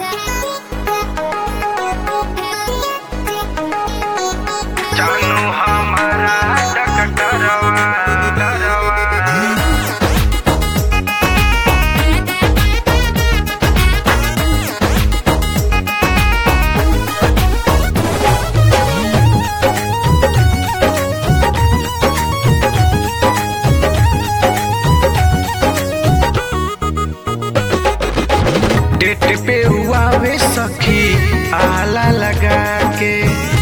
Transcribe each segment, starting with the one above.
जानू हमारा डकटरवा डेट पे हुआ वे सखी आला लगा के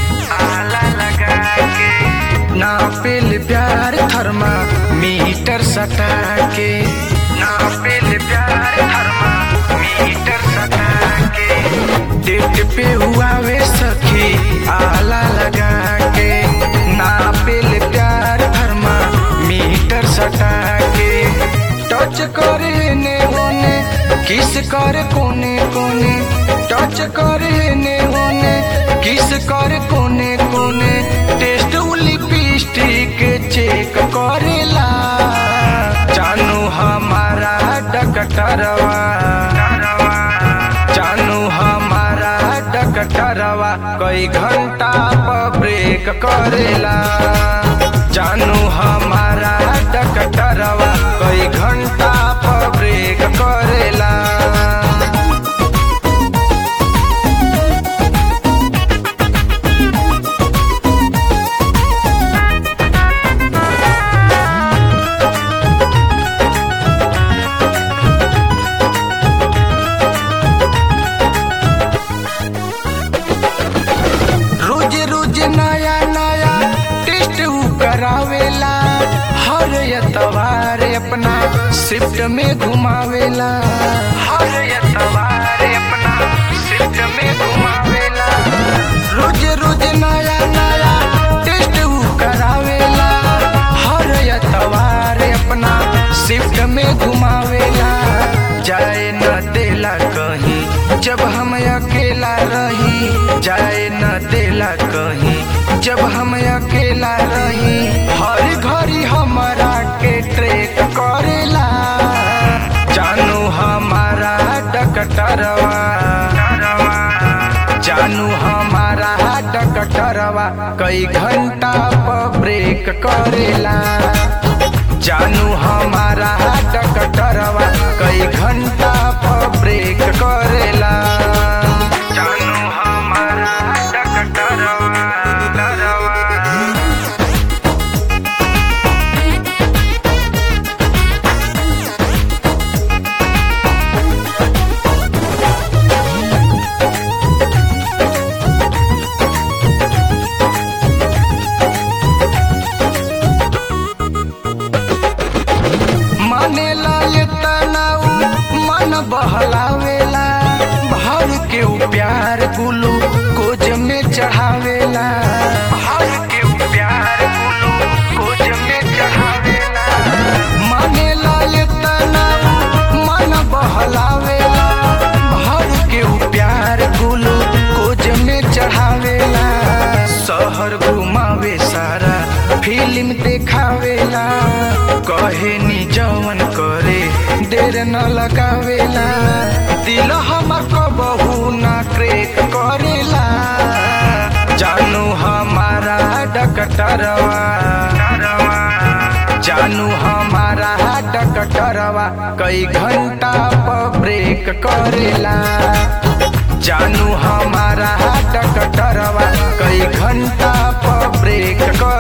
ना पेल प्यार थर्मा मीटर सटा के ना पेल प्यार थर्मा मीटर सटा के डेट पे हुआ वे सखी आला लगा के ना पेल प्यार थर्मा मीटर सटा के टच करे ने होने किस कर कोने कोने टच करे ने होने किस कर कोने कोने टेस्ट लिपस्टिक चेक करेला जानू हमारा डकटरवा जानू हमारा डकटरवा कई घंटा पर ब्रेक करेला जानू हमारा डकटरवा कई घंटा पर ब्रेक करेला नया नया टेस्ट करावेला हर एतवार अपना शिफ्ट में घुमावेला हर एतवार अपना शिफ्ट में घुमावेला रोज रोज नया नया टेस्ट करावेला हर एतवार अपना शिफ्ट में घुमावेला जाए न देला कहीं जब हम अकेला रही जाए न देला कहीं जब हम अकेला रही हर घड़ी हमारा के ट्रेक करेला जानू हमारा डकटरवा जानू हमारा डकटरवा कई घंटा पर ब्रेक करेला जानू हमारा डकटरवा कई घंटा पर ब्रेक करेला जानू हमारा डकटरवा बहलावेला भर के प्यार गुलू कोज में चढ़ावेला भर के प्यार गुलू कोज में चढ़ावेला मानेला ये तना मन बहलावेला भर के प्यार गुलू कोज में चढ़ावेला शहर घुमावे सारा फिल्म देखावेला कहे नी जवन करे देर न लगावेला दिल हमर कबहू ना क्रेक करेला जानू हमारा डकटरवा जानू हमारा डकटरवा कई घंटा पर ब्रेक करेला जानू हमारा डकटरवा कई घंटा पर ब्रेक कर